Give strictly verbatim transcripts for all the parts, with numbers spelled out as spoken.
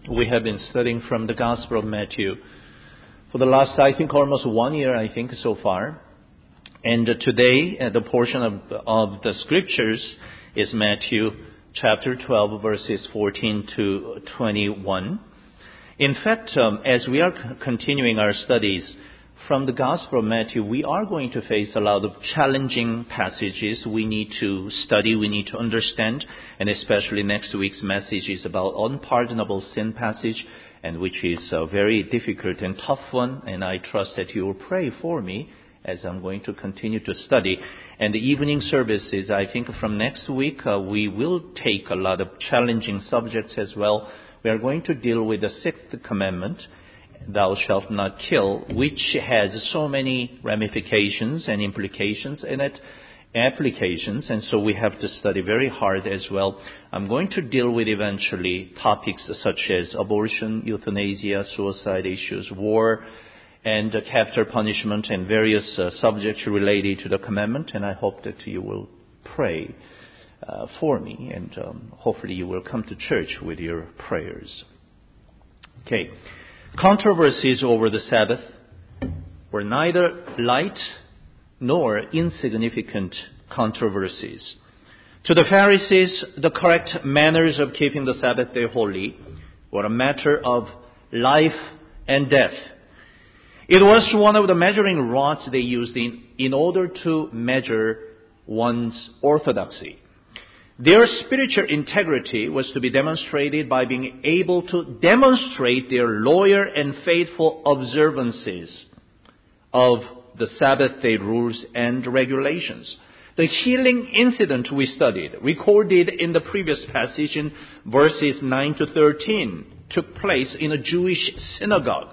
We have been studying from the Gospel of Matthew for the last, I think, almost one year, I think, so far. And uh, today, uh, the portion of, of the Scriptures is Matthew chapter twelve, verses fourteen to twenty-one. In fact, um, as we are c- continuing our studies from the Gospel of Matthew, we are going to face a lot of challenging passages we need to study, we need to understand, and especially next week's message is about unpardonable sin passage, and which is a very difficult and tough one, and I trust that you will pray for me as I'm going to continue to study. And the evening services, I think from next week, uh, we will take a lot of challenging subjects as well. We are going to deal with the sixth commandment, thou shalt not kill, which has so many ramifications and implications in it, applications, and so we have to study very hard as well. I'm going to deal with eventually topics such as abortion, euthanasia, suicide issues, war, and uh, capital punishment, and various uh, subjects related to the commandment, and I hope that you will pray uh, for me, and um, hopefully you will come to church with your prayers. Okay. Controversies over the Sabbath were neither light nor insignificant controversies. To the Pharisees, the correct manners of keeping the Sabbath day holy were a matter of life and death. It was one of the measuring rods they used in, in order to measure one's orthodoxy. Their spiritual integrity was to be demonstrated by being able to demonstrate their loyal and faithful observances of the Sabbath day rules and regulations. The healing incident we studied, recorded in the previous passage in verses nine to thirteen, took place in a Jewish synagogue.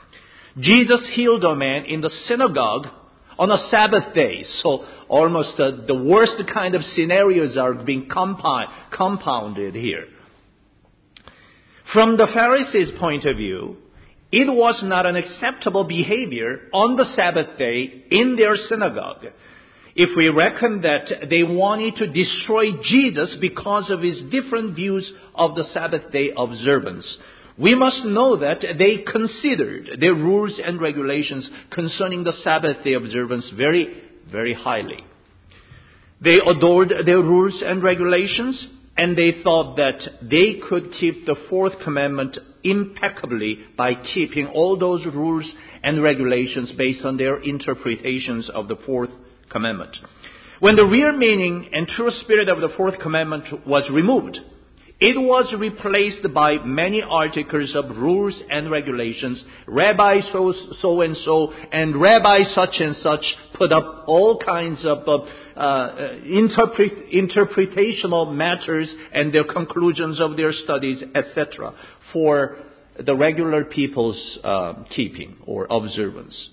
Jesus healed a man in the synagogue on a Sabbath day. So almost uh, the worst kind of scenarios are being compound, compounded here. From the Pharisees' point of view, it was not an acceptable behavior on the Sabbath day in their synagogue. If we reckon that they wanted to destroy Jesus because of his different views of the Sabbath day observance, we must know that they considered their rules and regulations concerning the Sabbath day observance very, very highly. They adored their rules and regulations, and they thought that they could keep the fourth commandment impeccably by keeping all those rules and regulations based on their interpretations of the fourth commandment. When the real meaning and true spirit of the fourth commandment was removed, it was replaced by many articles of rules and regulations. Rabbi so, so and so and Rabbi such and such put up all kinds of uh, uh, interpret, interpretational matters and their conclusions of their studies, et cetera, for the regular people's uh, keeping or observance.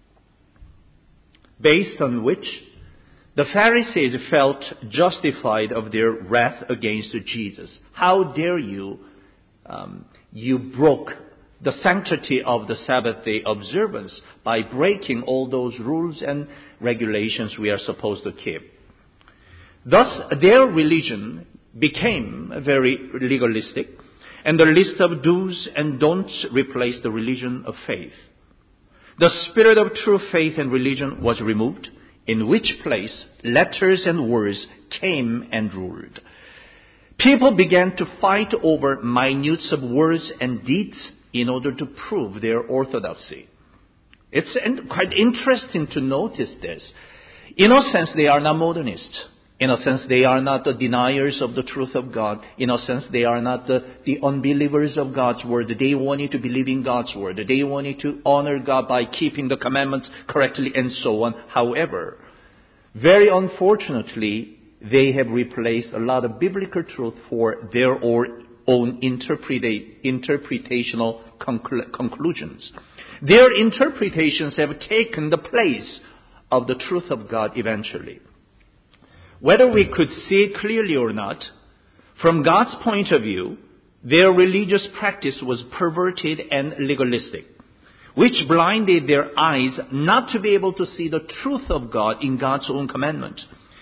Based on which the Pharisees felt justified of their wrath against Jesus. How dare you, um, you broke the sanctity of the Sabbath day observance by breaking all those rules and regulations we are supposed to keep. Thus, their religion became very legalistic, and the list of do's and don'ts replaced the religion of faith. The spirit of true faith and religion was removed, in which place letters and words came and ruled. People began to fight over minutes of words and deeds in order to prove their orthodoxy. It's quite interesting to notice this. In a sense, they are not modernists. In a sense, they are not the deniers of the truth of God. In a sense, they are not the, the unbelievers of God's word. They wanted to believe in God's word. They wanted to honor God by keeping the commandments correctly and so on. However, very unfortunately, they have replaced a lot of biblical truth for their own interpreta- interpretational conclu- conclusions. Their interpretations have taken the place of the truth of God eventually. Whether we could see it clearly or not, from God's point of view, their religious practice was perverted and legalistic, which blinded their eyes not to be able to see the truth of God in God's own commandment.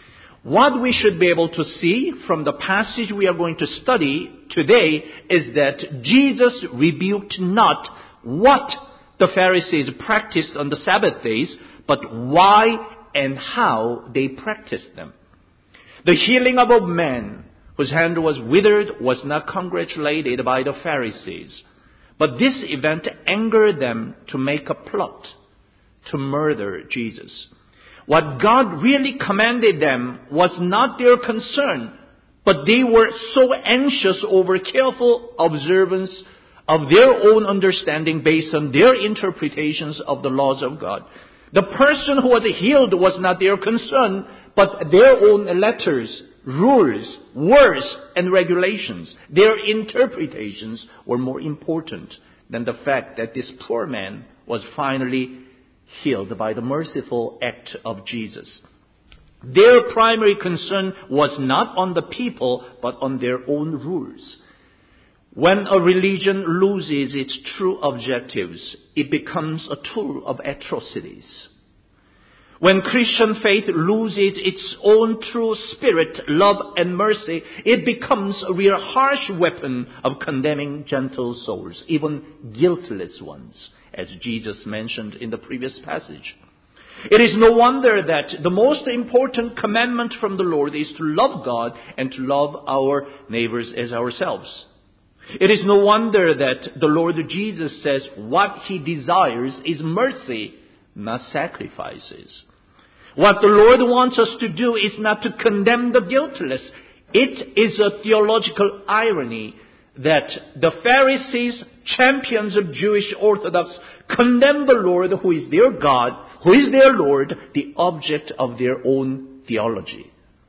What we should be able to see from the passage we are going to study today is that Jesus rebuked not what the Pharisees practiced on the Sabbath days, but why and how they practiced them. The healing of a man whose hand was withered was not congratulated by the Pharisees, but this event angered them to make a plot to murder Jesus. What God really commanded them was not their concern, but they were so anxious over careful observance of their own understanding based on their interpretations of the laws of God. The person who was healed was not their concern, but their own letters, rules, words, and regulations. Their interpretations were more important than the fact that this poor man was finally healed by the merciful act of Jesus. Their primary concern was not on the people, but on their own rules. When a religion loses its true objectives, it becomes a tool of atrocities. When Christian faith loses its own true spirit, love, and mercy, it becomes a real harsh weapon of condemning gentle souls, even guiltless ones, as Jesus mentioned in the previous passage. It is no wonder that the most important commandment from the Lord is to love God and to love our neighbors as ourselves. It is no wonder that the Lord Jesus says what He desires is mercy, not sacrifices. What the Lord wants us to do is not to condemn the guiltless. It is a theological irony that the Pharisees, champions of Jewish Orthodox, condemn the Lord who is their God, who is their Lord, the object of their own theology.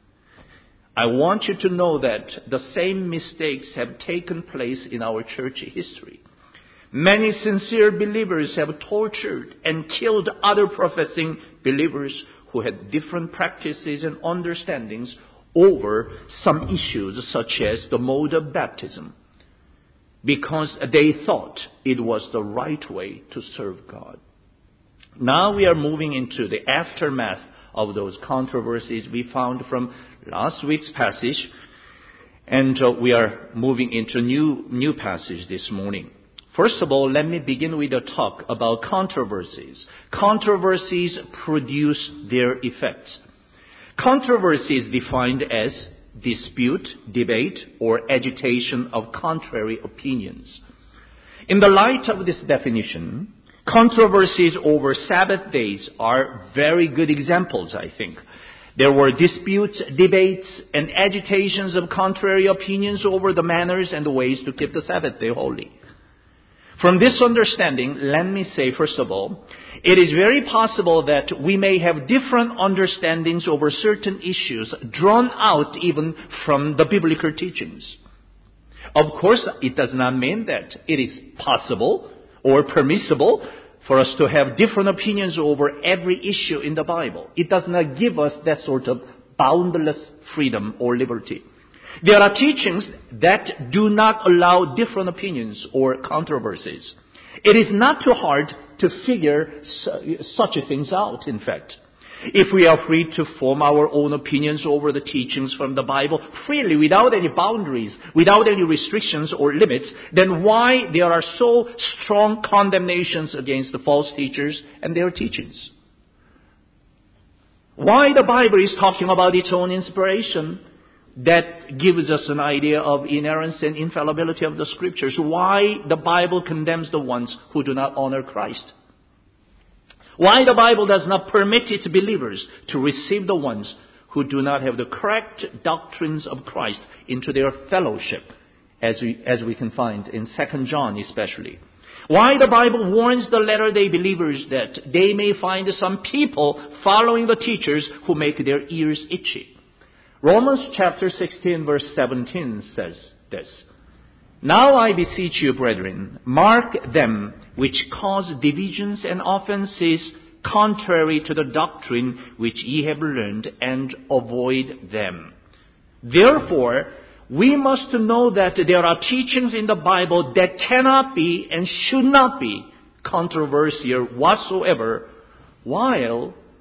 I want you to know that the same mistakes have taken place in our church history. Many sincere believers have tortured and killed other professing believers who had different practices and understandings over some issues such as the mode of baptism, because they thought it was the right way to serve God. Now we are moving into the aftermath of those controversies we found from last week's passage, and uh, we are moving into a new, new passage this morning. First of all, let me begin with a talk about controversies. Controversies produce their effects. Controversy is defined as dispute, debate, or agitation of contrary opinions. In the light of this definition, controversies over Sabbath days are very good examples, I think. There were disputes, debates, and agitations of contrary opinions over the manners and the ways to keep the Sabbath day holy. From this understanding, let me say, first of all, it is very possible that we may have different understandings over certain issues drawn out even from the biblical teachings. Of course, it does not mean that it is possible or permissible for us to have different opinions over every issue in the Bible. It does not give us that sort of boundless freedom or liberty. There are teachings that do not allow different opinions or controversies. It is not too hard to figure such things out, in fact. If we are free to form our own opinions over the teachings from the Bible freely, without any boundaries, without any restrictions or limits, then why there are so strong condemnations against the false teachers and their teachings? Why the Bible is talking about its own inspiration? That gives us an idea of inerrancy and infallibility of the Scriptures. Why the Bible condemns the ones who do not honor Christ. Why the Bible does not permit its believers to receive the ones who do not have the correct doctrines of Christ into their fellowship, as we, as we can find in Second John especially. Why the Bible warns the latter-day believers that they may find some people following the teachers who make their ears itchy. Romans chapter sixteen verse seventeen says this. Now I beseech you, brethren, mark them which cause divisions and offenses contrary to the doctrine which ye have learned, and avoid them. Therefore, we must know that there are teachings in the Bible that cannot be and should not be controversial whatsoever, while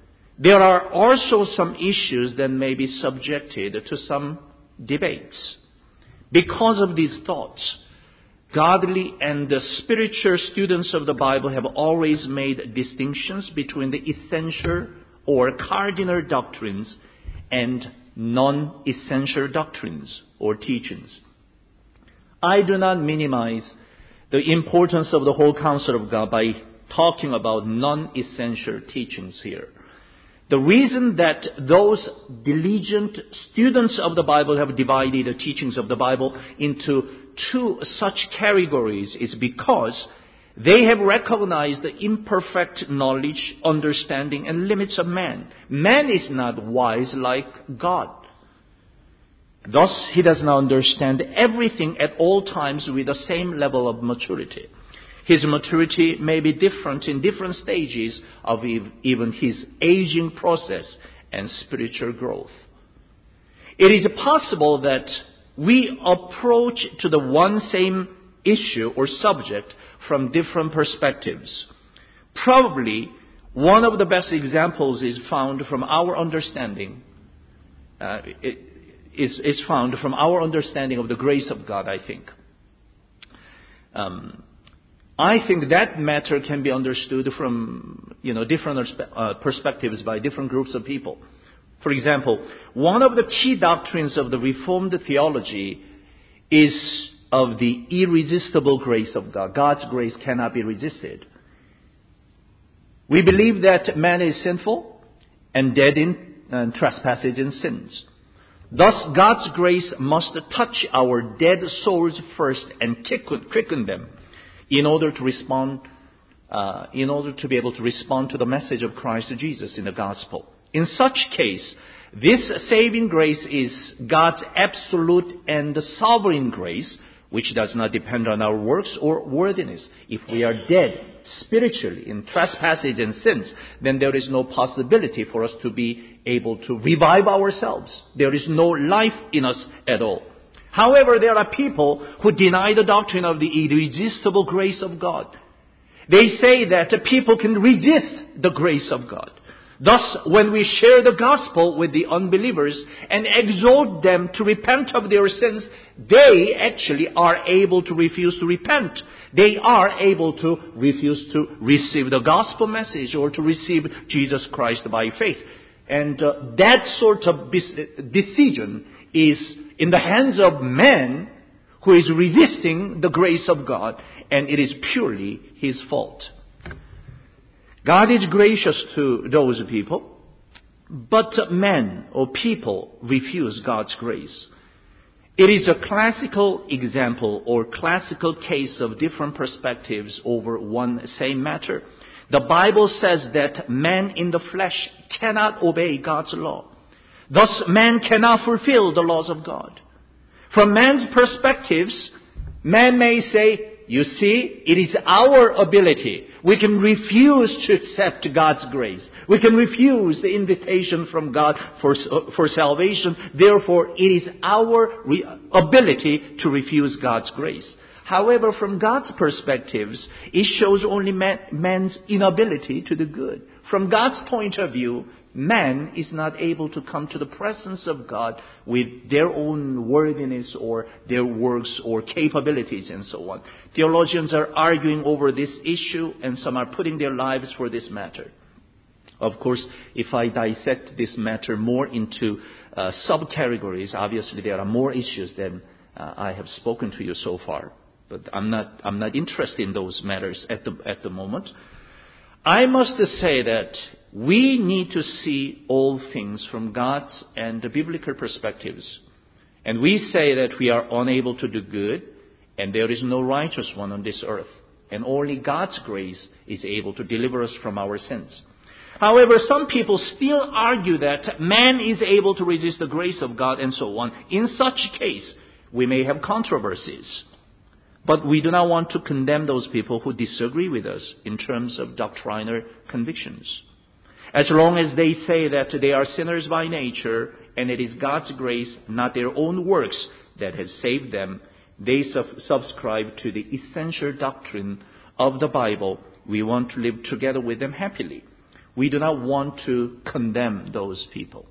There are also some issues that may be subjected to some debates. Because of these thoughts, godly and the spiritual students of the Bible have always made distinctions between the essential or cardinal doctrines and non-essential doctrines or teachings. I do not minimize the importance of the whole counsel of God by talking about non-essential teachings here. The reason that those diligent students of the Bible have divided the teachings of the Bible into two such categories is because they have recognized the imperfect knowledge, understanding, and limits of man. Man is not wise like God. Thus, he does not understand everything at all times with the same level of maturity. His maturity may be different in different stages of even his aging process and spiritual growth. It is possible that we approach to the one same issue or subject from different perspectives. Probably one of the best examples is found from our understanding. Uh, it is, is found from our understanding of the grace of God, I think. Um, I think that matter can be understood from, you know, different uh, perspectives by different groups of people. For example, one of the key doctrines of the Reformed theology is of the irresistible grace of God. God's grace cannot be resisted. We believe that man is sinful and dead in uh, trespasses and sins. Thus, God's grace must touch our dead souls first and quicken them in order to respond, uh, in order to be able to respond to the message of Christ Jesus in the gospel. In such case, this saving grace is God's absolute and sovereign grace, which does not depend on our works or worthiness. If we are dead spiritually in trespasses and sins, then there is no possibility for us to be able to revive ourselves. There is no life in us at all. However, there are people who deny the doctrine of the irresistible grace of God. They say that people can resist the grace of God. Thus, when we share the gospel with the unbelievers and exhort them to repent of their sins, they actually are able to refuse to repent. They are able to refuse to receive the gospel message or to receive Jesus Christ by faith. And uh, that sort of decision is in the hands of man who is resisting the grace of God, and it is purely his fault. God is gracious to those people, but men or people refuse God's grace. It is a classical example or classical case of different perspectives over one same matter. The Bible says that man in the flesh cannot obey God's law. Thus, man cannot fulfill the laws of God. From man's perspectives, man may say, you see, it is our ability. We can refuse to accept God's grace. We can refuse the invitation from God for, for salvation. Therefore, it is our re- ability to refuse God's grace. However, from God's perspectives, it shows only man, man's inability to do good. From God's point of view, man is not able to come to the presence of God with their own worthiness or their works or capabilities and so on. Theologians are arguing over this issue, and some are putting their lives for this matter. Of course, if I dissect this matter more into uh, subcategories, obviously there are more issues than uh, I have spoken to you so far. But I'm not I'm not interested in those matters at the at the moment. I must say that we need to see all things from God's and the biblical perspectives. And we say that we are unable to do good, and there is no righteous one on this earth. And only God's grace is able to deliver us from our sins. However, some people still argue that man is able to resist the grace of God and so on. In such case, we may have controversies. But we do not want to condemn those people who disagree with us in terms of doctrinal convictions. As long as they say that they are sinners by nature and it is God's grace, not their own works, that has saved them, they sub- subscribe to the essential doctrine of the Bible. We want to live together with them happily. We do not want to condemn those people.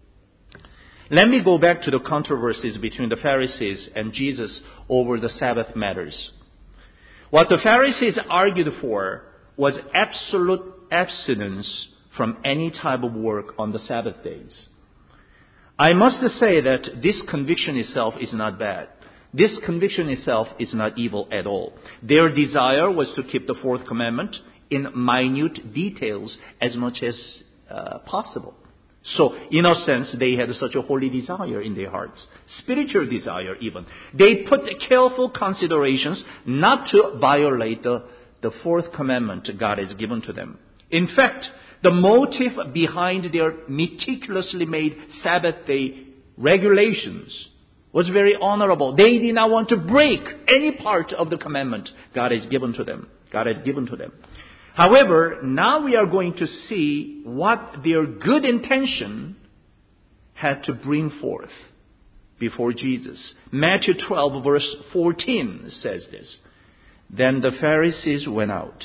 Let me go back to the controversies between the Pharisees and Jesus over the Sabbath matters. What the Pharisees argued for was absolute abstinence from any type of work on the Sabbath days. I must say that this conviction itself is not bad. This conviction itself is not evil at all. Their desire was to keep the fourth commandment in minute details as much as uh, possible. So, in a sense, they had such a holy desire in their hearts. Spiritual desire even. They put careful considerations not to violate the, the fourth commandment God has given to them. In fact, the motive behind their meticulously made Sabbath day regulations was very honorable. They did not want to break any part of the commandment God has given to them. God had given to them. However, now we are going to see what their good intention had to bring forth before Jesus. Matthew twelve verse fourteen says this. Then the Pharisees went out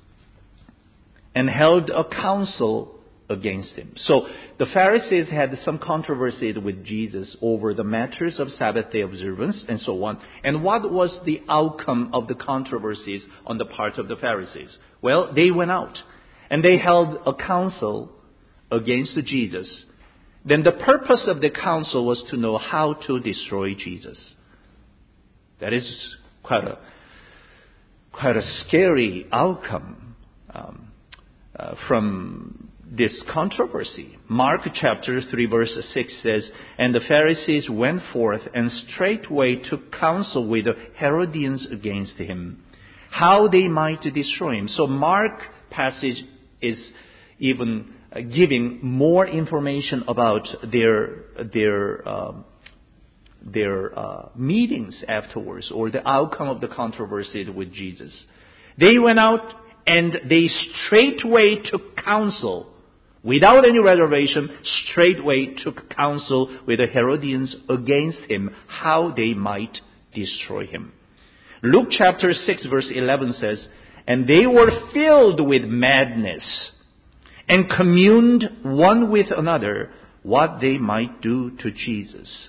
and held a council against him. So the Pharisees had some controversy with Jesus over the matters of Sabbath day observance and so on. And what was the outcome of the controversies on the part of the Pharisees? Well, they went out and they held a council against Jesus. Then the purpose of the council was to know how to destroy Jesus. That is quite a quite a scary outcome um, uh, from this controversy. Mark chapter three verse six says, and the Pharisees went forth and straightway took counsel with the Herodians against him, how they might destroy him. So Mark passage is even uh, giving more information about their their uh, their uh, meetings afterwards, or the outcome of the controversy with Jesus. They went out and they straightway took counsel. Without any reservation, straightway took counsel with the Herodians against him, how they might destroy him. Luke chapter six verse eleven says, and they were filled with madness and communed one with another what they might do to Jesus.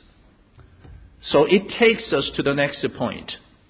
So it takes us to the next point.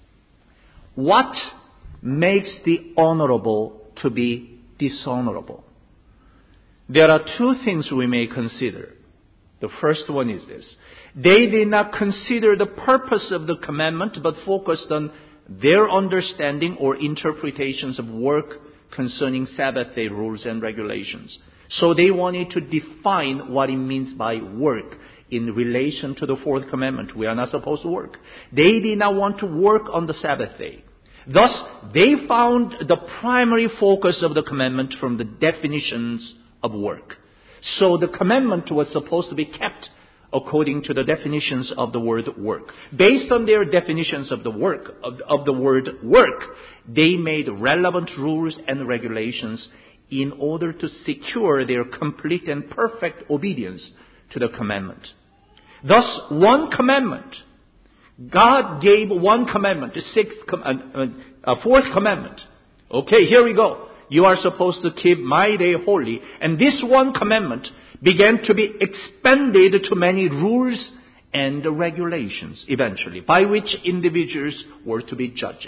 What makes the honorable to be dishonorable? There are two things we may consider. The first one is this. They did not consider the purpose of the commandment, but focused on their understanding or interpretations of work concerning Sabbath day rules and regulations. So they wanted to define what it means by work in relation to the fourth commandment. We are not supposed to work. They did not want to work on the Sabbath day. Thus, they found the primary focus of the commandment from the definitions of work. So the commandment was supposed to be kept according to the definitions of the word work. Based on their definitions of the work, of, of the word work, they made relevant rules and regulations in order to secure their complete and perfect obedience to the commandment. Thus, one commandment, God gave one commandment, the sixth, uh, uh, fourth commandment. Okay, here we go. You are supposed to keep my day holy. And this one commandment began to be expanded to many rules and regulations eventually, by which individuals were to be judged.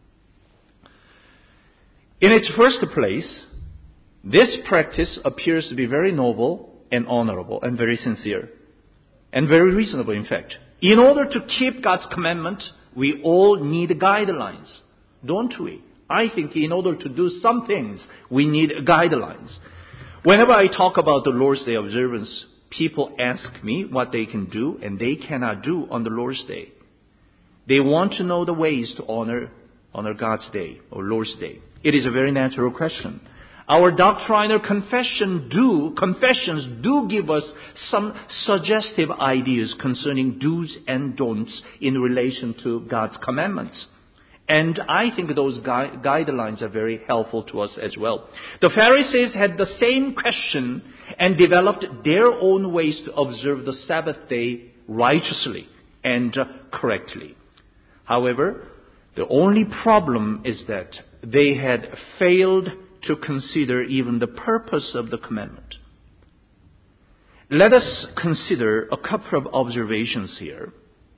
In its first place, this practice appears to be very noble and honorable and very sincere and very reasonable, in fact. In order to keep God's commandment, we all need guidelines, don't we? I think in order to do some things, we need guidelines. Whenever I talk about the Lord's Day observance, people ask me what they can do and they cannot do on the Lord's Day. They want to know the ways to honor, honor God's Day or Lord's Day. It is a very natural question. Our doctrinal confession do, confessions do give us some suggestive ideas concerning do's and don'ts in relation to God's commandments. And I think those gui- guidelines are very helpful to us as well. The Pharisees had the same question and developed their own ways to observe the Sabbath day righteously and uh, correctly. However, the only problem is that they had failed to consider even the purpose of the commandment. Let us consider a couple of observations here.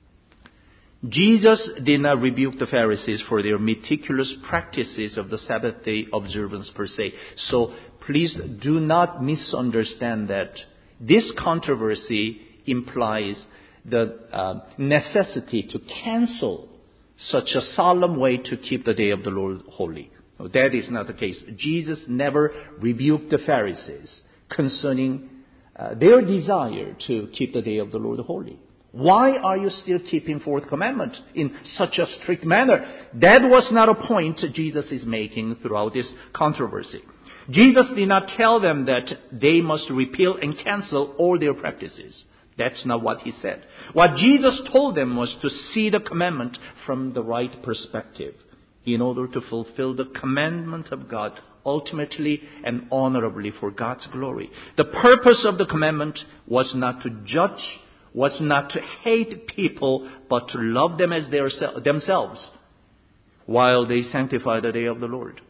Jesus did not rebuke the Pharisees for their meticulous practices of the Sabbath day observance per se. So please do not misunderstand that this controversy implies the uh, necessity to cancel such a solemn way to keep the day of the Lord holy. No, that is not the case. Jesus never rebuked the Pharisees concerning uh, their desire to keep the day of the Lord holy. Why are you still keeping fourth commandment in such a strict manner? That was not a point Jesus is making throughout this controversy. Jesus did not tell them that they must repeal and cancel all their practices. That's not what he said. What Jesus told them was to see the commandment from the right perspective in order to fulfill the commandment of God ultimately and honorably for God's glory. The purpose of the commandment was not to judge, was not to hate people, but to love them as their, themselves while they sanctify the day of the Lord.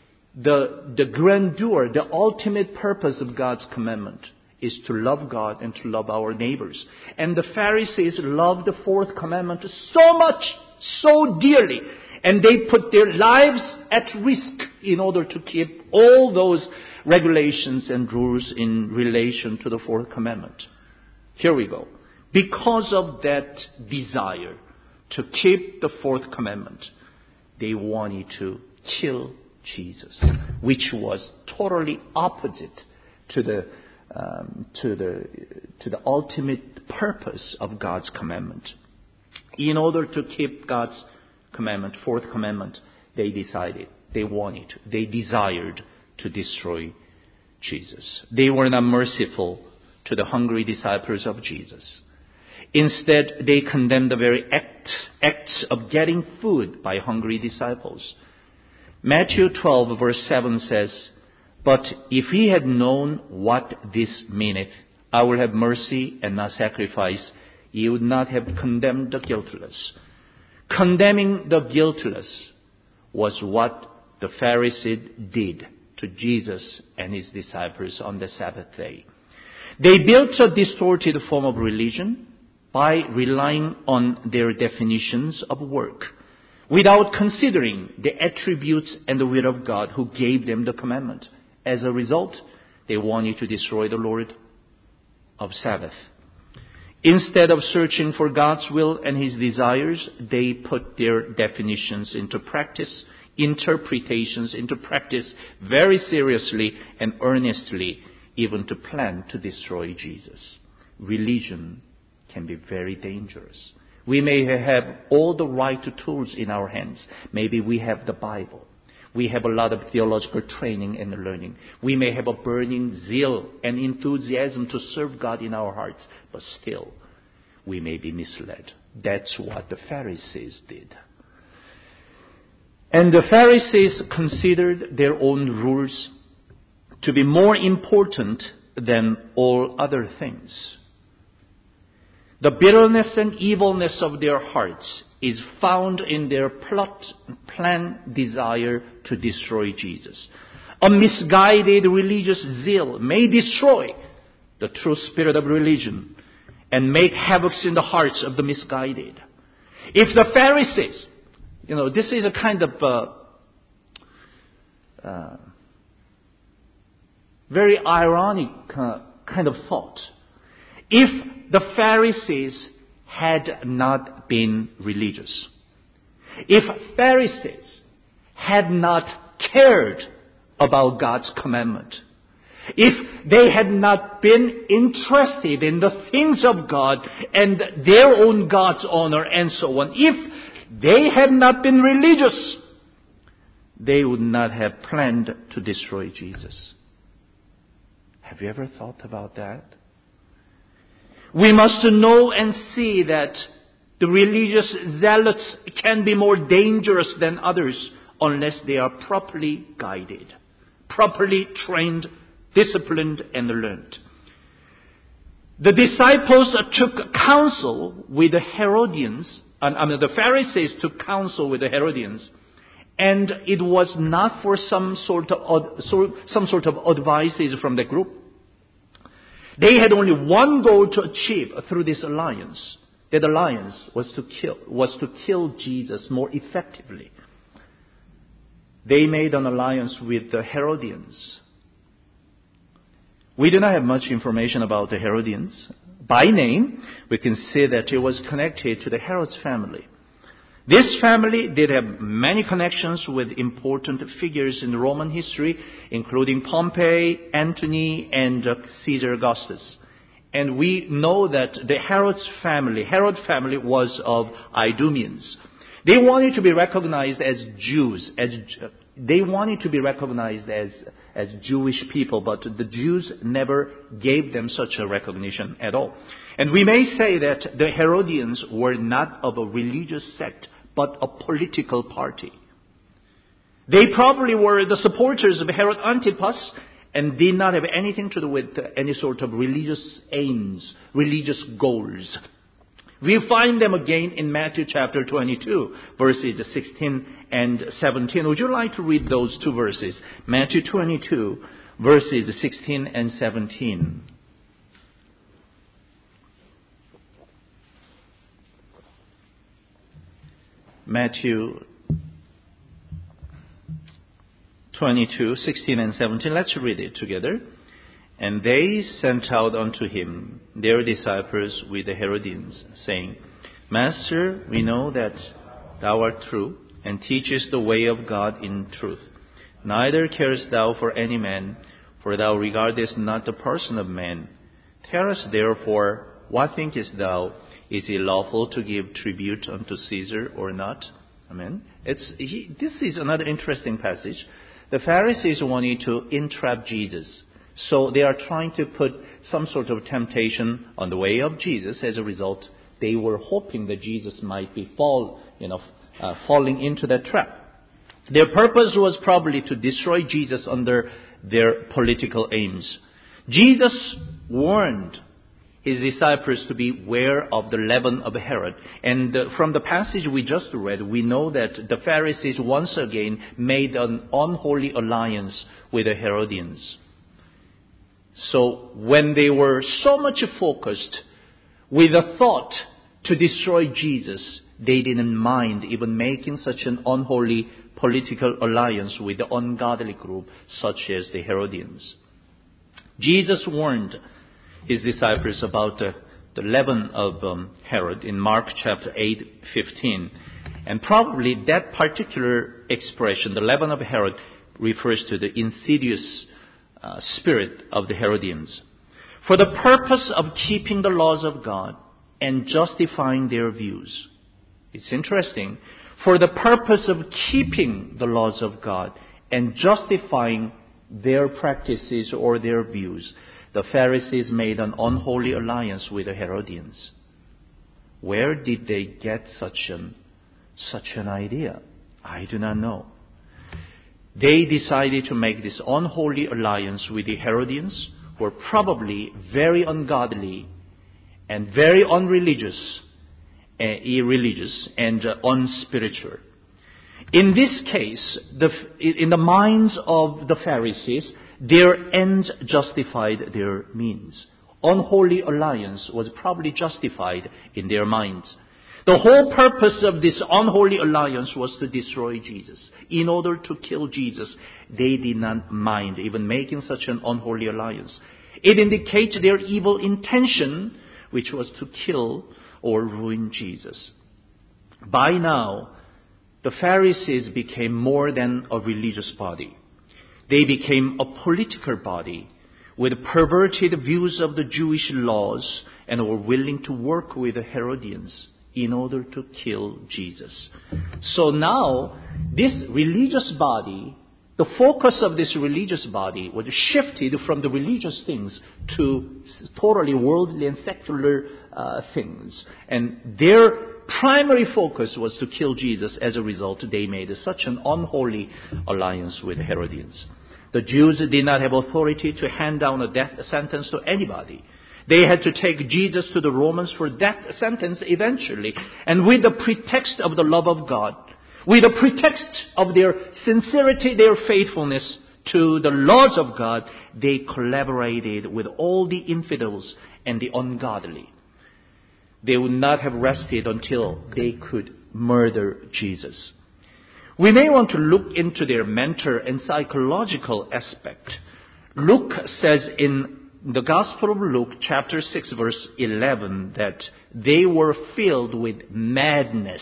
The, the grandeur, the ultimate purpose of God's commandment is to love God and to love our neighbors. And the Pharisees loved the fourth commandment so much, so dearly, and they put their lives at risk in order to keep all those regulations and rules in relation to the fourth commandment. Here we go. Because of that desire to keep the fourth commandment, they wanted to kill Jesus, which was totally opposite to the um, to the to the ultimate purpose of God's commandment. In order to keep God's commandment, fourth commandment, they decided, they wanted, they desired to destroy Jesus. They were not merciful to the hungry disciples of Jesus. Instead, they condemned the very act, acts of getting food by hungry disciples. Matthew twelve verse seven says, "But if he had known what this meaneth, I will have mercy and not sacrifice, ye would not have condemned the guiltless." Condemning the guiltless was what the Pharisees did to Jesus and his disciples on the Sabbath day. They built a distorted form of religion by relying on their definitions of work, without considering the attributes and the will of God who gave them the commandment. As a result, they wanted to destroy the Lord of Sabbath. Instead of searching for God's will and his desires, they put their definitions into practice, interpretations into practice very seriously and earnestly, even to plan to destroy Jesus. Religion can be very dangerous. We may have all the right tools in our hands. Maybe we have the Bible. We have a lot of theological training and learning. We may have a burning zeal and enthusiasm to serve God in our hearts, but still, we may be misled. That's what the Pharisees did. And the Pharisees considered their own rules to be more important than all other things. The bitterness and evilness of their hearts is found in their plot, plan, desire to destroy Jesus. A misguided religious zeal may destroy the true spirit of religion and make havoc in the hearts of the misguided. If the Pharisees, you know, this is a kind of uh, uh, very ironic uh, kind of thought. If the Pharisees had not been religious, if Pharisees had not cared about God's commandment, if they had not been interested in the things of God and their own God's honor and so on, if they had not been religious, they would not have planned to destroy Jesus. Have you ever thought about that? We must know and see that the religious zealots can be more dangerous than others unless they are properly guided, properly trained, disciplined, and learned. The disciples took counsel with the Herodians, I mean the Pharisees took counsel with the Herodians, And it was not for some sort of some sort of advices from the group. They had only one goal to achieve through this alliance. That alliance was to kill was to kill Jesus more effectively. They made an alliance with the Herodians. We do not have much information about the Herodians. By name, we can say that it was connected to the Herod's family. This family did have many connections with important figures in Roman history, including Pompey, Antony, and uh, Caesar Augustus. And we know that the Herod's family, Herod family was of Idumeans. They wanted to be recognized as Jews. As, they wanted to be recognized as, as Jewish people, but the Jews never gave them such a recognition at all. And we may say that the Herodians were not of a religious sect, but a political party. They probably were the supporters of Herod Antipas and did not have anything to do with any sort of religious aims, religious goals. We find them again in Matthew chapter twenty-two, verses sixteen and seventeen. Would you like to read those two verses? Matthew twenty-two, verses sixteen and seventeen. Matthew twenty-two, sixteen and seventeen. Let's read it together. And they sent out unto him their disciples with the Herodians, saying, Master, we know that thou art true, and teachest the way of God in truth. Neither carest thou for any man, for thou regardest not the person of man. Tell us therefore, what thinkest thou? Is it lawful to give tribute unto Caesar or not? Amen. It's, he, this is another interesting passage. The Pharisees wanted to entrap Jesus. So they are trying to put some sort of temptation on the way of Jesus. As a result, they were hoping that Jesus might be fall, you know, uh, falling into that trap. Their purpose was probably to destroy Jesus under their political aims. Jesus warned his disciples to beware of the leaven of Herod. And uh, from the passage we just read, we know that the Pharisees once again made an unholy alliance with the Herodians. So when they were so much focused with a thought to destroy Jesus, they didn't mind even making such an unholy political alliance with the ungodly group such as the Herodians. Jesus warned his disciples about the, the leaven of um, Herod in Mark chapter eight, fifteen. And probably that particular expression, the leaven of Herod, refers to the insidious uh, spirit of the Herodians. For the purpose of keeping the laws of God and justifying their views. It's interesting. For the purpose of keeping the laws of God and justifying their practices or their views, the Pharisees made an unholy alliance with the Herodians. Where did they get such an, such an idea? I do not know. They decided to make this unholy alliance with the Herodians, who were probably very ungodly and very unreligious, uh, irreligious and uh, unspiritual. In this case, the, in the minds of the Pharisees, their end justified their means. Unholy alliance was probably justified in their minds. The whole purpose of this unholy alliance was to destroy Jesus. In order to kill Jesus, they did not mind even making such an unholy alliance. It indicates their evil intention, which was to kill or ruin Jesus. By now, the Pharisees became more than a religious body. They became a political body with perverted views of the Jewish laws and were willing to work with the Herodians in order to kill Jesus. So now, this religious body, the focus of this religious body was shifted from the religious things to totally worldly and secular uh, things. And their primary focus was to kill Jesus. As a result, they made such an unholy alliance with the Herodians. The Jews did not have authority to hand down a death sentence to anybody. They had to take Jesus to the Romans for death sentence eventually. And with the pretext of the love of God, With the pretext of their sincerity, their faithfulness to the laws of God, they collaborated with all the infidels and the ungodly. They would not have rested until they could murder Jesus. We may want to look into their mental and psychological aspect. Luke says in the Gospel of Luke, chapter six, verse eleven, that they were filled with madness.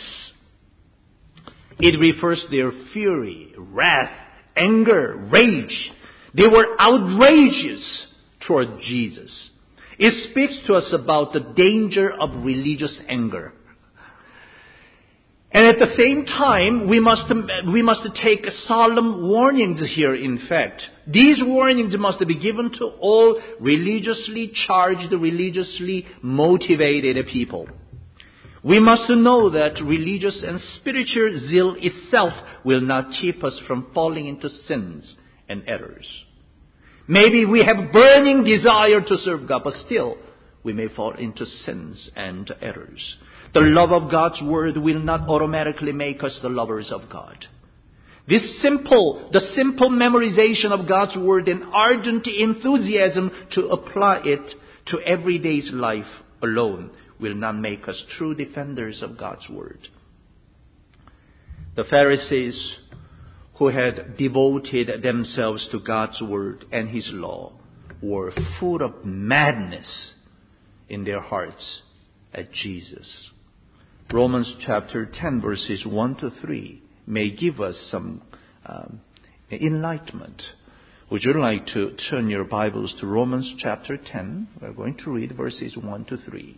It refers to their fury, wrath, anger, rage. They were outrageous toward Jesus. It speaks to us about the danger of religious anger. And at the same time, we must, we must take solemn warnings here, in fact. These warnings must be given to all religiously charged, religiously motivated people. We must know that religious and spiritual zeal itself will not keep us from falling into sins and errors. Maybe we have burning desire to serve God, but still we may fall into sins and errors. The love of God's Word will not automatically make us the lovers of God. This simple, the simple memorization of God's Word and ardent enthusiasm to apply it to everyday's life alone will not make us true defenders of God's Word. The Pharisees, who had devoted themselves to God's Word and His law, were full of madness in their hearts at Jesus. Romans chapter ten, verses one to three may give us some um, enlightenment. Would you like to turn your Bibles to Romans chapter ten? We're going to read verses one to three.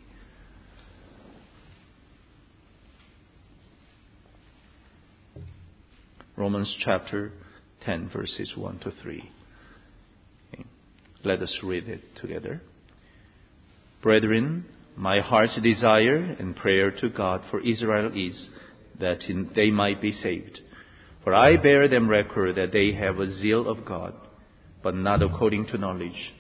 Romans chapter ten, verses one to three. Okay. Let us read it together. Brethren, my heart's desire and prayer to God for Israel is that in, they might be saved. For I bear them record that they have a zeal of God, but not according to knowledge.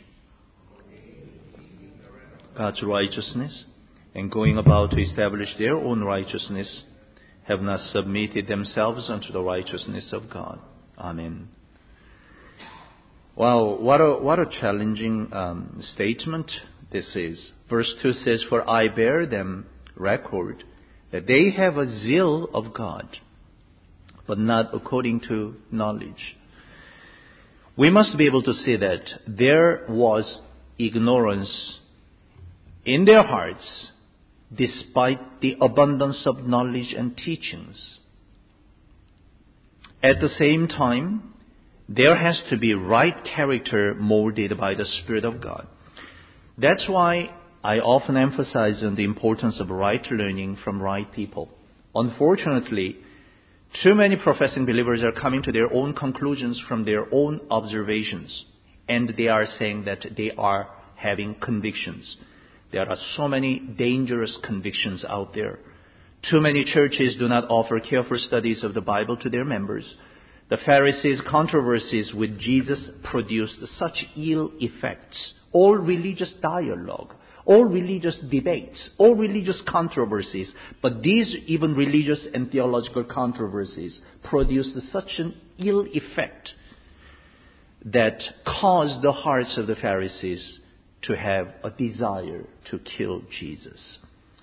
God's righteousness, and going about to establish their own righteousness, have not submitted themselves unto the righteousness of God. Amen. Wow, what a what a challenging um, statement this is. Verse two says, for I bear them record that they have a zeal of God, but not according to knowledge. We must be able to see that there was ignorance in their hearts despite the abundance of knowledge and teachings. At the same time, there has to be right character molded by the Spirit of God. That's why I often emphasize on the importance of right learning from right people. Unfortunately, too many professing believers are coming to their own conclusions from their own observations, and they are saying that they are having convictions. There are so many dangerous convictions out there. Too many churches do not offer careful studies of the Bible to their members. The Pharisees' controversies with Jesus produced such ill effects. All religious dialogue, all religious debates, all religious controversies, but these even religious and theological controversies produced such an ill effect that caused the hearts of the Pharisees to have a desire to kill Jesus.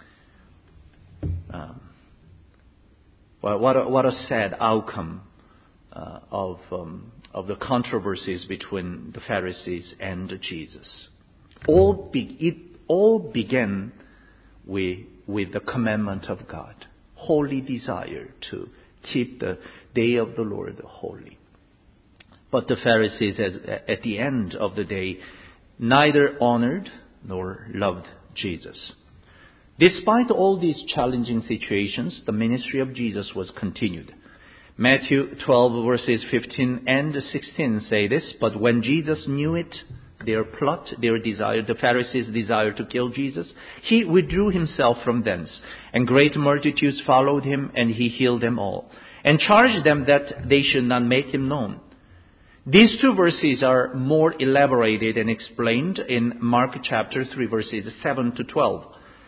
Um, well, what a, what a sad outcome uh, of um, of the controversies between the Pharisees and Jesus. All be, it all began with with the commandment of God, holy desire to keep the day of the Lord holy. But the Pharisees, as, at the end of the day, neither honored nor loved Jesus. Despite all these challenging situations, the ministry of Jesus was continued. Matthew twelve verses fifteen and sixteen say this, but when Jesus knew it, their plot, their desire, the Pharisees' desire to kill Jesus, he withdrew himself from thence, and great multitudes followed him, and he healed them all, and charged them that they should not make him known. These two verses are more elaborated and explained in Mark chapter three, verses seven to twelve.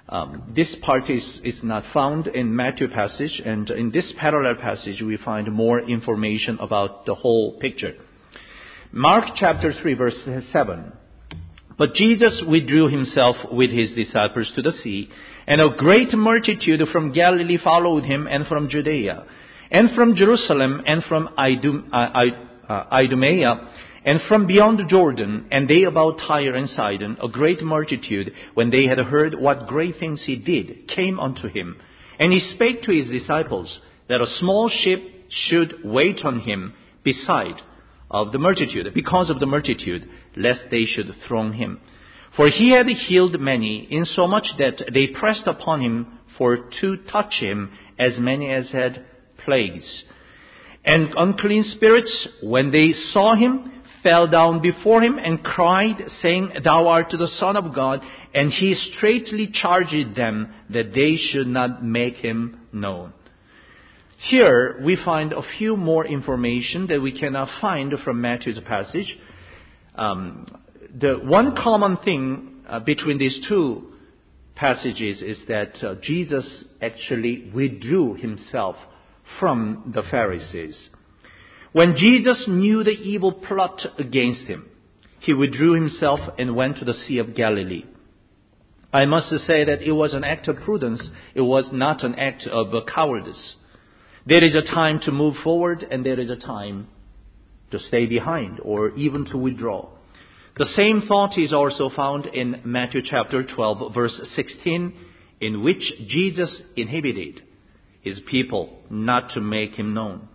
Um, this part is, is not found in Matthew passage, and in this parallel passage we find more information about the whole picture. Mark chapter three verse seven. But Jesus withdrew himself with his disciples to the sea, and a great multitude from Galilee followed him, and from Judea, and from Jerusalem, and from Idum, uh, uh, Idumea, and from beyond Jordan, and they about Tyre and Sidon, a great multitude, when they had heard what great things he did, came unto him. And he spake to his disciples that a small ship should wait on him beside of the multitude, because of the multitude, lest they should throng him. For he had healed many, insomuch that they pressed upon him for to touch him, as many as had plagues. And unclean spirits, when they saw him, fell down before him and cried, saying, Thou art the Son of God. And he straitly charged them that they should not make him known. Here we find a few more information that we cannot find from Matthew's passage. Um, the one common thing uh, between these two passages is that uh, Jesus actually withdrew himself from the Pharisees. When Jesus knew the evil plot against him, he withdrew himself and went to the Sea of Galilee. I must say that it was an act of prudence. It was not an act of cowardice. There is a time to move forward, and there is a time to stay behind or even to withdraw. The same thought is also found in Matthew chapter twelve, verse sixteen, in which Jesus inhibited his people not to make him known.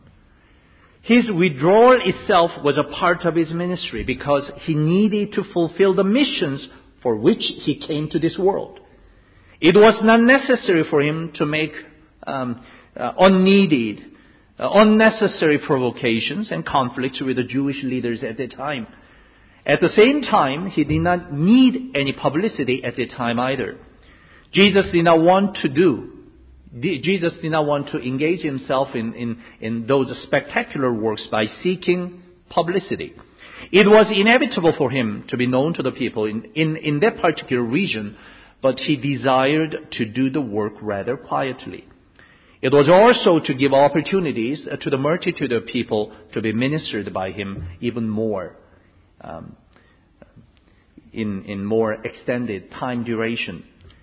His withdrawal itself was a part of his ministry because he needed to fulfill the missions for which he came to this world. It was not necessary for him to make um, uh, unneeded, uh, unnecessary provocations and conflicts with the Jewish leaders at the time. At the same time, he did not need any publicity at the time either. Jesus did not want to do Jesus did not want to engage himself in, in, in those spectacular works by seeking publicity. It was inevitable for him to be known to the people in, in, in that particular region, but he desired to do the work rather quietly. It was also to give opportunities to the multitude of people to be ministered by him even more, um, in, in more extended time duration.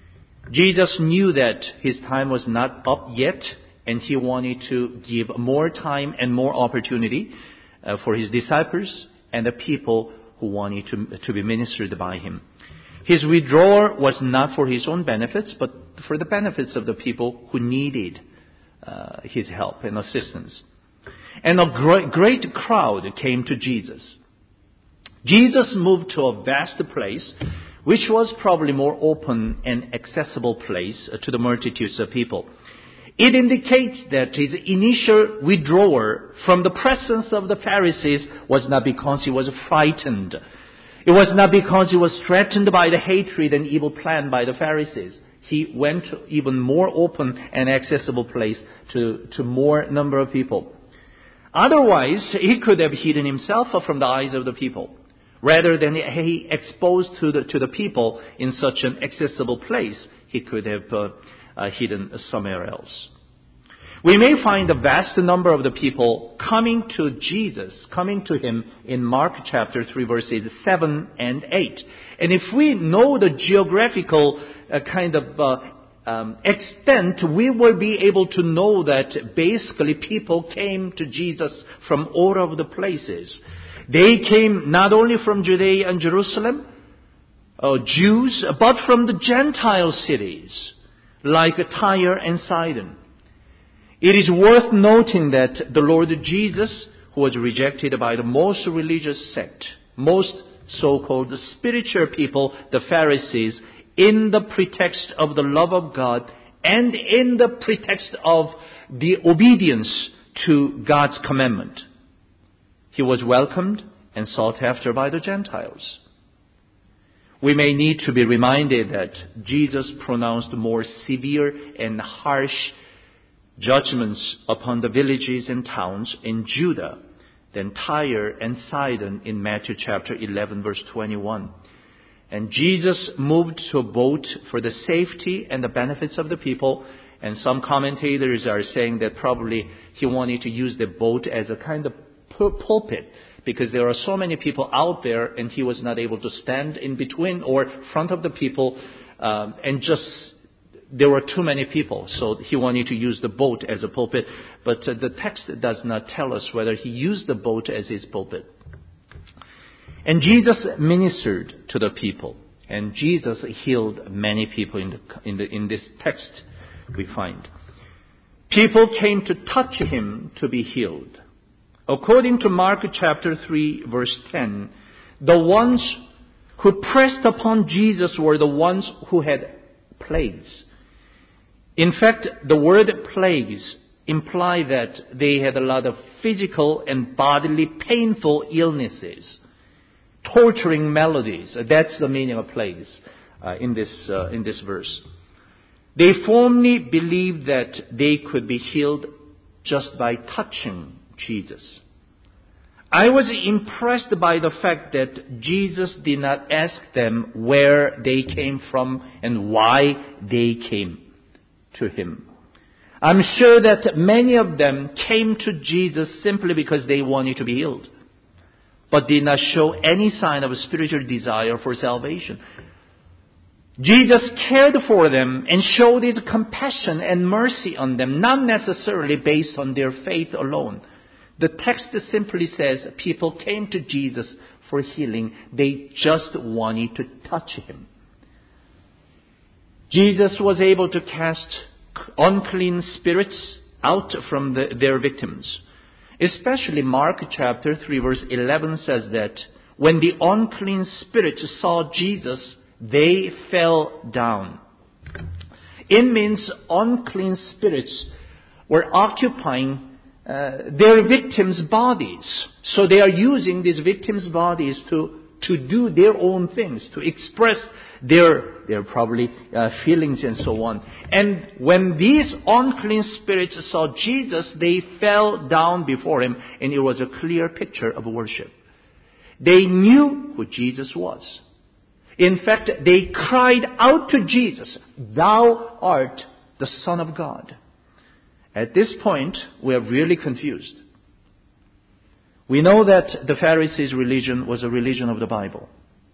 Jesus knew that his time was not up yet, and he wanted to give more time and more opportunity uh, for his disciples and the people who wanted to, to be ministered by him. His withdrawal was not for his own benefits, but for the benefits of the people who needed uh, his help and assistance. And a great, great crowd came to Jesus. Jesus moved to a vast place, which was probably more open and accessible place to the multitudes of people. It indicates that his initial withdrawal from the presence of the Pharisees was not because he was frightened. It was not because he was threatened by the hatred and evil plan by the Pharisees. He went to even more open and accessible place to, to more number of people. Otherwise, he could have hidden himself from the eyes of the people, rather than he exposed to the, to the people in such an accessible place. He could have uh, uh, hidden somewhere else. We may find a vast number of the people coming to Jesus, coming to him in Mark chapter three, verses seven and eight. And if we know the geographical uh, kind of uh, um, extent, we will be able to know that basically people came to Jesus from all over the places. They came not only from Judea and Jerusalem, uh, Jews, but from the Gentile cities like Tyre and Sidon. It is worth noting that the Lord Jesus, who was rejected by the most religious sect, most so-called spiritual people, the Pharisees, in the pretext of the love of God and in the pretext of the obedience to God's commandment, he was welcomed and sought after by the Gentiles. We may need to be reminded that Jesus pronounced more severe and harsh judgments upon the villages and towns in Judah than Tyre and Sidon in Matthew chapter eleven, verse twenty-one. And Jesus moved to a boat for the safety and the benefits of the people. And some commentators are saying that probably he wanted to use the boat as a kind of pulpit, because there are so many people out there and he was not able to stand in between or front of the people, um, and just there were too many people. So he wanted to use the boat as a pulpit. But uh, the text does not tell us whether he used the boat as his pulpit. And Jesus ministered to the people. And Jesus healed many people in, the, in, the, in this text we find. People came to touch him to be healed. According to Mark chapter three, verse ten, the ones who pressed upon Jesus were the ones who had plagues. In fact, the word plagues imply that they had a lot of physical and bodily painful illnesses, torturing maladies. That's the meaning of plagues uh, in this uh, in this verse. They firmly believed that they could be healed just by touching Jesus. I was impressed by the fact that Jesus did not ask them where they came from and why they came to him. I'm sure that many of them came to Jesus simply because they wanted to be healed, but did not show any sign of a spiritual desire for salvation. Jesus cared for them and showed his compassion and mercy on them, not necessarily based on their faith alone. The text simply says people came to Jesus for healing. They just wanted to touch him. Jesus was able to cast unclean spirits out from the, their victims. Especially Mark chapter three verse eleven says that when the unclean spirits saw Jesus, they fell down. It means unclean spirits were occupying uh, their victims' bodies. So they are using these victims' bodies to, to do their own things, to express their, their probably uh, feelings and so on. And when these unclean spirits saw Jesus, they fell down before him, and it was a clear picture of worship. They knew who Jesus was. In fact, they cried out to Jesus, "Thou art the Son of God." At this point, we are really confused. We know that the Pharisees' religion was a religion of the Bible.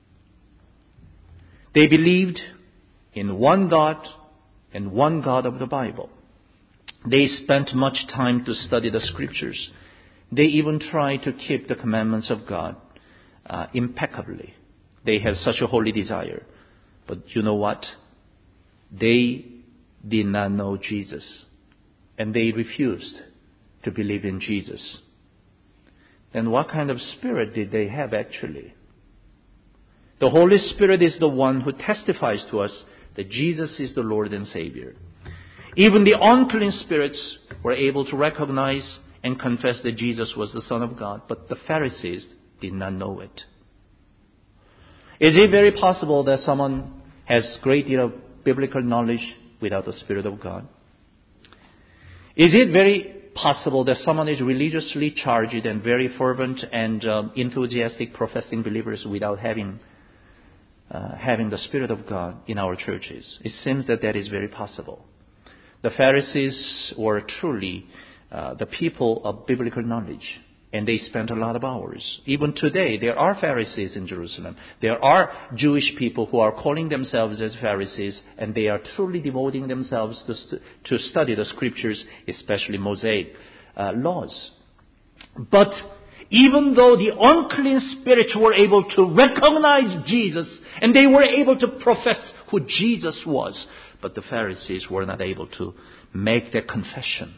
They believed in one God and one God of the Bible. They spent much time to study the Scriptures. They even tried to keep the commandments of God uh, impeccably. They have such a holy desire. But you know what? They did not know Jesus. And they refused to believe in Jesus. Then what kind of spirit did they have actually? The Holy Spirit is the one who testifies to us that Jesus is the Lord and Savior. Even the unclean spirits were able to recognize and confess that Jesus was the Son of God. But the Pharisees did not know it. Is it very possible that someone has great deal of biblical knowledge without the Spirit of God? Is it very possible that someone is religiously charged and very fervent and um, enthusiastic professing believers without having uh, having the Spirit of God in our churches? It seems that that is very possible. The Pharisees were truly uh, the people of biblical knowledge. And they spent a lot of hours. Even today, there are Pharisees in Jerusalem. There are Jewish people who are calling themselves as Pharisees, and they are truly devoting themselves to, st- to study the Scriptures, especially Mosaic uh, laws. But even though the unclean spirits were able to recognize Jesus, and they were able to profess who Jesus was, but the Pharisees were not able to make that confession.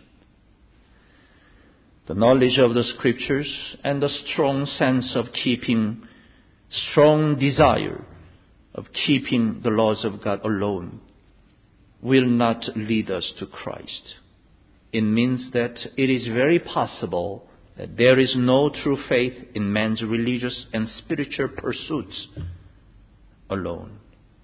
The knowledge of the Scriptures and the strong sense of keeping, strong desire of keeping the laws of God alone will not lead us to Christ. It means that it is very possible that there is no true faith in man's religious and spiritual pursuits alone.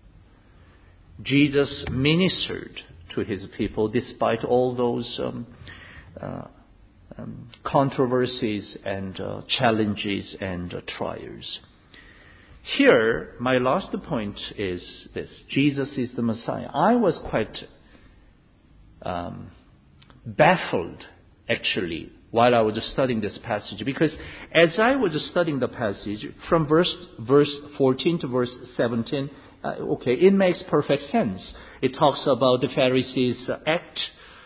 Jesus ministered to his people despite all those um, uh, Um, controversies and uh, challenges and uh, trials. Here, my last point is this. Jesus is the Messiah. I was quite um, baffled, actually, while I was studying this passage. Because as I was studying the passage, from verse, verse fourteen to verse seventeen, uh, okay, it makes perfect sense. It talks about the Pharisees' act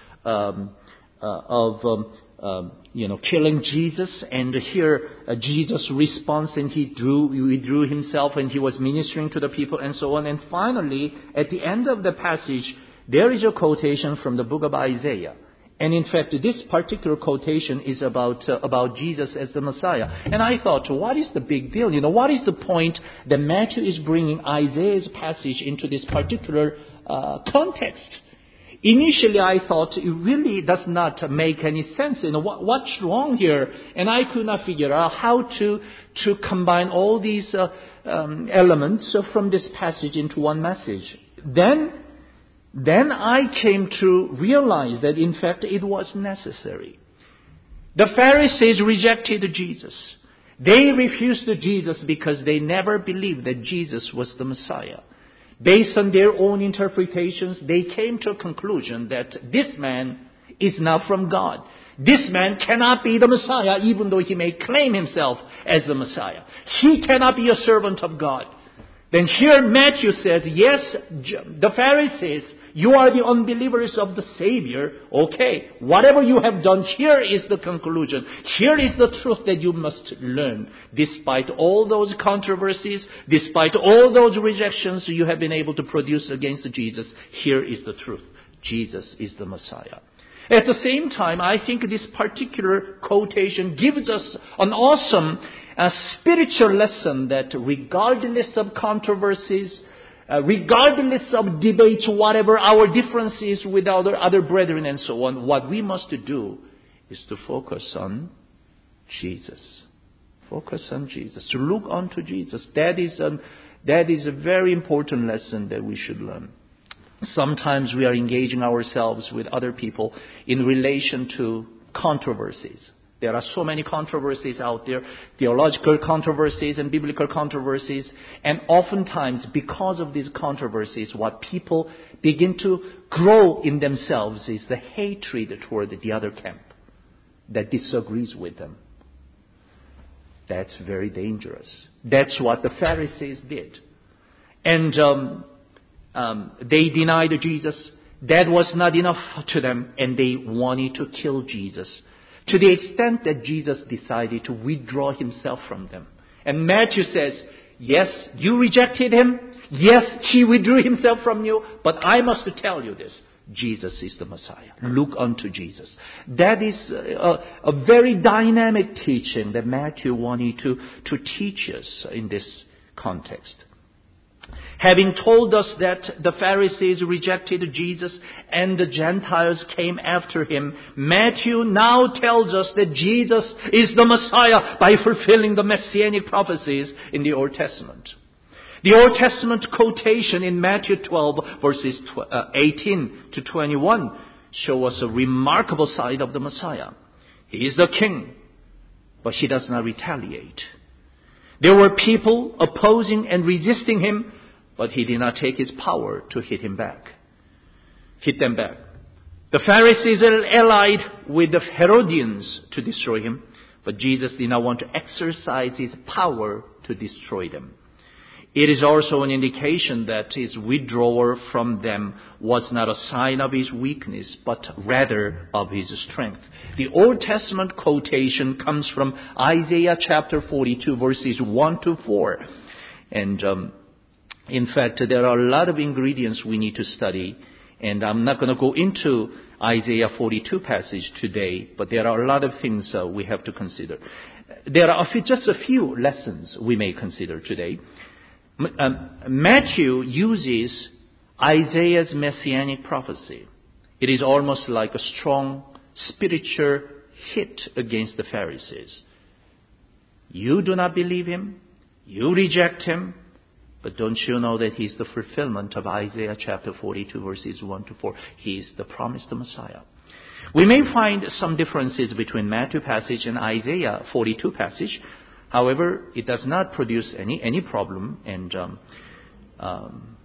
um, uh, of... Um, Um, you know, killing Jesus, and here uh, Jesus' response, and he drew, he withdrew himself, and he was ministering to the people, and so on. And finally, at the end of the passage, there is a quotation from the book of Isaiah. And in fact, this particular quotation is about uh, about Jesus as the Messiah. And I thought, what is the big deal? You know, what is the point that Matthew is bringing Isaiah's passage into this particular uh, context? Initially, I thought it really does not make any sense. You know, what, what's wrong here? And I could not figure out how to to combine all these uh, um, elements from this passage into one message. Then, then I came to realize that in fact it was necessary. The Pharisees rejected Jesus. They refused Jesus because they never believed that Jesus was the Messiah. Based on their own interpretations, they came to a conclusion that this man is not from God. This man cannot be the Messiah, even though he may claim himself as the Messiah. He cannot be a servant of God. Then here Matthew says, yes, the Pharisees, you are the unbelievers of the Savior. Okay, whatever you have done, here is the conclusion. Here is the truth that you must learn. Despite all those controversies, despite all those rejections you have been able to produce against Jesus, here is the truth. Jesus is the Messiah. At the same time, I think this particular quotation gives us an awesome uh, spiritual lesson that regardless of controversies, uh, regardless of debates, whatever our differences with other, other brethren and so on, what we must do is to focus on Jesus. Focus on Jesus. To look unto Jesus. That is, a, that is a very important lesson that we should learn. Sometimes we are engaging ourselves with other people in relation to controversies. There are so many controversies out there, theological controversies and biblical controversies. And oftentimes, because of these controversies, what people begin to grow in themselves is the hatred toward the other camp that disagrees with them. That's very dangerous. That's what the Pharisees did. And um, um, they denied Jesus. That was not enough to them, and they wanted to kill Jesus, to the extent that Jesus decided to withdraw himself from them. And Matthew says, yes, you rejected him. Yes, he withdrew himself from you. But I must tell you this. Jesus is the Messiah. Look unto Jesus. That is a, a very dynamic teaching that Matthew wanted to, to teach us in this context. Having told us that the Pharisees rejected Jesus and the Gentiles came after him, Matthew now tells us that Jesus is the Messiah by fulfilling the messianic prophecies in the Old Testament. The Old Testament quotation in Matthew twelve, verses eighteen to twenty-one, show us a remarkable side of the Messiah. He is the king, but he does not retaliate. There were people opposing and resisting him, but he did not take his power to hit him back. Hit them back. The Pharisees allied with the Herodians to destroy him, but Jesus did not want to exercise his power to destroy them. It is also an indication that his withdrawal from them was not a sign of his weakness, but rather of his strength. The Old Testament quotation comes from Isaiah chapter forty-two, verses one to four. And um, in fact, there are a lot of ingredients we need to study. And I'm not going to go into Isaiah forty-two passage today, but there are a lot of things uh, we have to consider. There are a few, just a few lessons we may consider today. Um, Matthew uses Isaiah's messianic prophecy. It is almost like a strong spiritual hit against the Pharisees. You do not believe him. You reject him. But don't you know that he's the fulfillment of Isaiah chapter forty-two, verses one to four. He is the promised Messiah. We may find some differences between Matthew passage and Isaiah forty-two passage. However, it does not produce any, any problem, and um, um,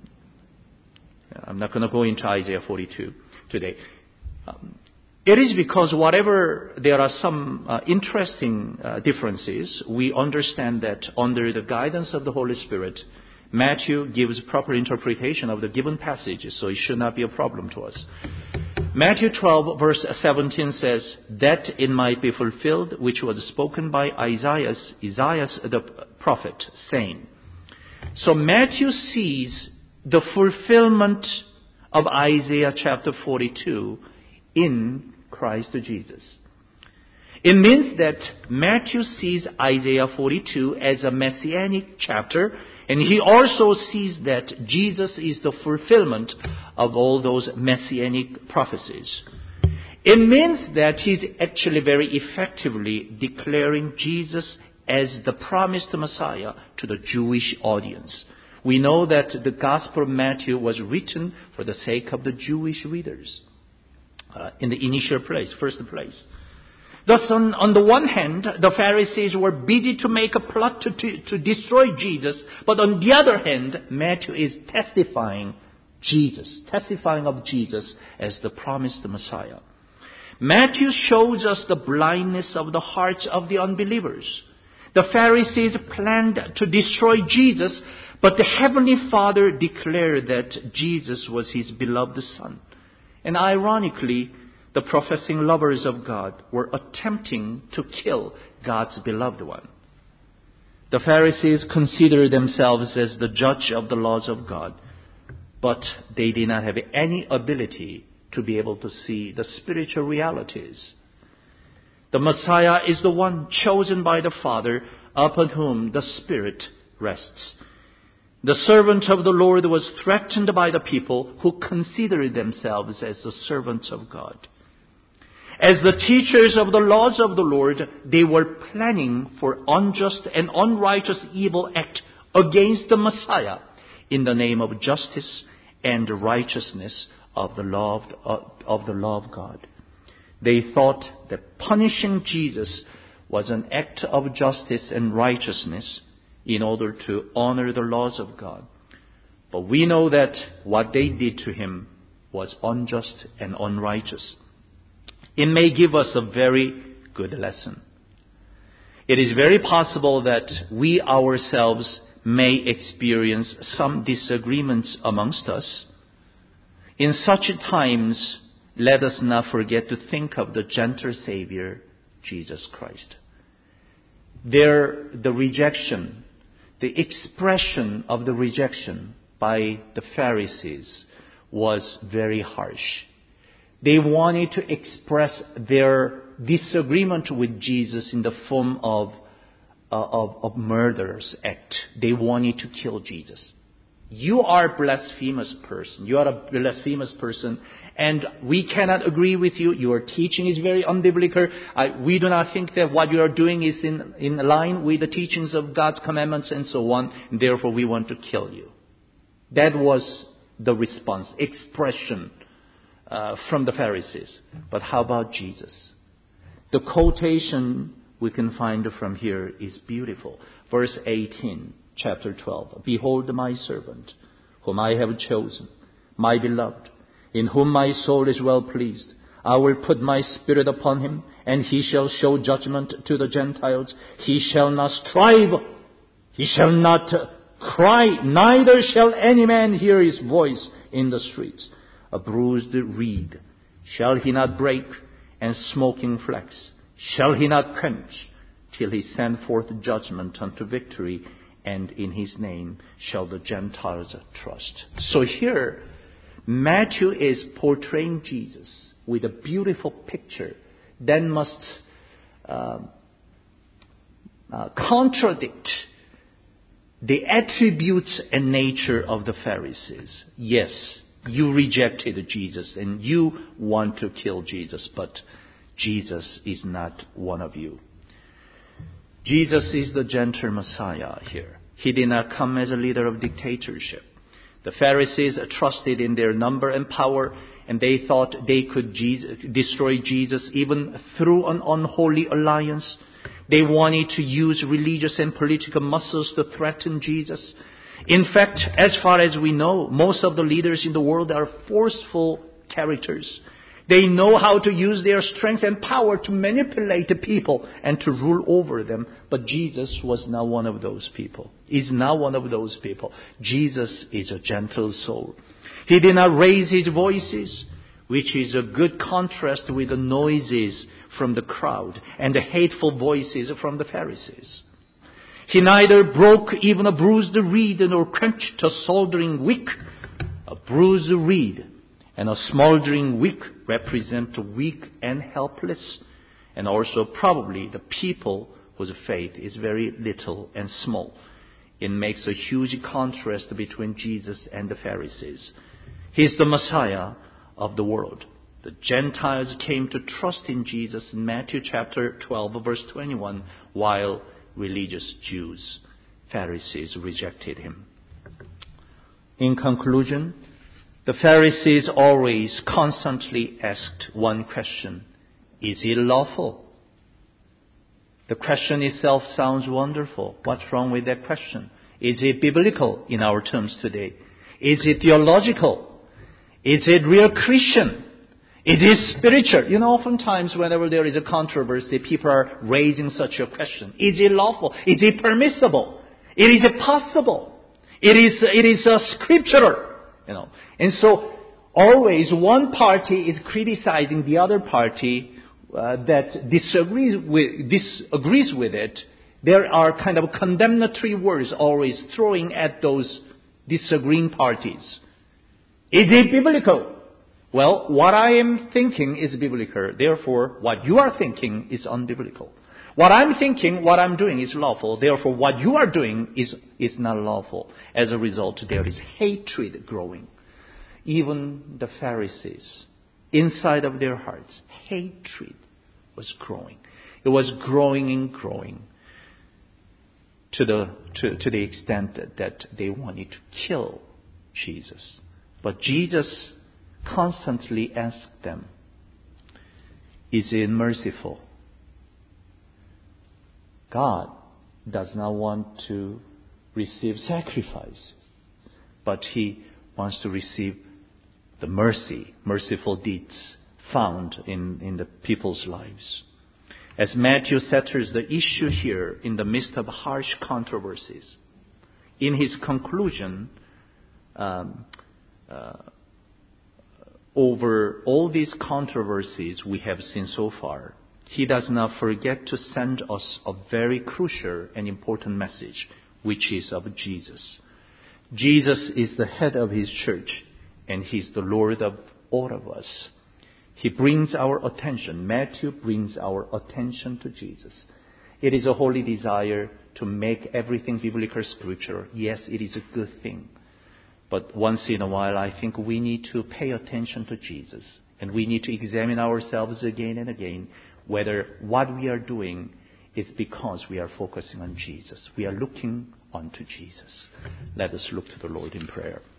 I'm not going to go into Isaiah forty-two today. Um, it is because whatever there are some uh, interesting uh, differences, we understand that under the guidance of the Holy Spirit, Matthew gives proper interpretation of the given passages, so it should not be a problem to us. Matthew twelve verse seventeen says, that it might be fulfilled which was spoken by Isaiah, Isaiah the prophet, saying. So Matthew sees the fulfillment of Isaiah chapter forty-two in Christ Jesus. It means that Matthew sees Isaiah forty-two as a messianic chapter, and he also sees that Jesus is the fulfillment of all those messianic prophecies. It means that he's actually very effectively declaring Jesus as the promised Messiah to the Jewish audience. We know that the Gospel of Matthew was written for the sake of the Jewish readers uh, in the initial place, first place. Thus, on, on the one hand, the Pharisees were busy to make a plot to, to, to destroy Jesus. But on the other hand, Matthew is testifying Jesus, testifying of Jesus as the promised Messiah. Matthew shows us the blindness of the hearts of the unbelievers. The Pharisees planned to destroy Jesus, but the Heavenly Father declared that Jesus was his beloved Son. And ironically, the professing lovers of God were attempting to kill God's beloved one. The Pharisees considered themselves as the judge of the laws of God, but they did not have any ability to be able to see the spiritual realities. The Messiah is the one chosen by the Father, upon whom the Spirit rests. The servant of the Lord was threatened by the people who considered themselves as the servants of God. As the teachers of the laws of the Lord, they were planning for unjust and unrighteous evil act against the Messiah in the name of justice and righteousness of the law of, of the law of God. They thought that punishing Jesus was an act of justice and righteousness in order to honor the laws of God. But we know that what they did to him was unjust and unrighteous. It may give us a very good lesson. It is very possible that we ourselves may experience some disagreements amongst us. In such times, let us not forget to think of the gentle Savior, Jesus Christ. There, the rejection, the expression of the rejection by the Pharisees was very harsh. They wanted to express their disagreement with Jesus in the form of, uh, of, of murderous act. They wanted to kill Jesus. You are a blasphemous person. You are a blasphemous person, and we cannot agree with you. Your teaching is very unbiblical. I, we do not think that what you are doing is in, in line with the teachings of God's commandments and so on. And therefore, we want to kill you. That was the response, expression uh, from the Pharisees. But how about Jesus? The quotation we can find from here is beautiful. Verse eighteen, chapter twelve. Behold my servant, whom I have chosen, my beloved, in whom my soul is well pleased. I will put my spirit upon him, and he shall show judgment to the Gentiles. He shall not strive, he shall not cry, neither shall any man hear his voice in the streets. A bruised reed shall he not break, and smoking flax shall he not quench, till he send forth judgment unto victory, and in his name shall the Gentiles trust. So here, Matthew is portraying Jesus with a beautiful picture that must uh, uh, contradict the attributes and nature of the Pharisees. Yes, you rejected Jesus and you want to kill Jesus, but Jesus is not one of you. Jesus is the gentle Messiah here. He did not come as a leader of dictatorship. The Pharisees trusted in their number and power, and they thought they could Jesus, destroy Jesus even through an unholy alliance. They wanted to use religious and political muscles to threaten Jesus. In fact, as far as we know, most of the leaders in the world are forceful characters. They know how to use their strength and power to manipulate the people and to rule over them. But Jesus was not one of those people. He's not one of those people. Jesus is a gentle soul. He did not raise his voices, which is a good contrast with the noises from the crowd and the hateful voices from the Pharisees. He neither broke even a bruised reed nor quenched a smoldering wick. A bruised reed and a smoldering wick represent the weak and helpless, and also probably the people whose faith is very little and small. It makes a huge contrast between Jesus and the Pharisees. He's the Messiah of the world. The Gentiles came to trust in Jesus in Matthew chapter twelve, verse twenty-one, while religious Jews, Pharisees, rejected him. In conclusion, the Pharisees always constantly asked one question: is it lawful? The question itself sounds wonderful. What's wrong with that question? Is it biblical in our terms today? Is it theological? Is it real Christian? Is it spiritual? You know, oftentimes whenever there is a controversy, people are raising such a question. Is it lawful? Is it permissible? Is it possible? It is, it is uh, scriptural. You know, and so always one party is criticizing the other party uh, that disagrees with disagrees with it. There are kind of condemnatory words always throwing at those disagreeing parties. Is it biblical? Well, what I am thinking is biblical. Therefore, what you are thinking is unbiblical. What I'm thinking, what I'm doing is lawful. Therefore, what you are doing is, is not lawful. As a result, there is hatred growing. Even the Pharisees, inside of their hearts, hatred was growing. It was growing and growing to the, to, to the extent that, that they wanted to kill Jesus. But Jesus constantly asked them, is it merciful? God does not want to receive sacrifice, but He wants to receive the mercy, merciful deeds found in, in the people's lives. As Matthew settles the issue here in the midst of harsh controversies, in his conclusion, um, uh, over all these controversies we have seen so far, he does not forget to send us a very crucial and important message, which is of Jesus. Jesus is the head of his church, and he's the Lord of all of us. He brings our attention, Matthew brings our attention to Jesus. It is a holy desire to make everything biblical scripture. Yes, it is a good thing. But once in a while, I think we need to pay attention to Jesus. And we need to examine ourselves again and again whether what we are doing is because we are focusing on Jesus. We are looking unto Jesus. Let us look to the Lord in prayer.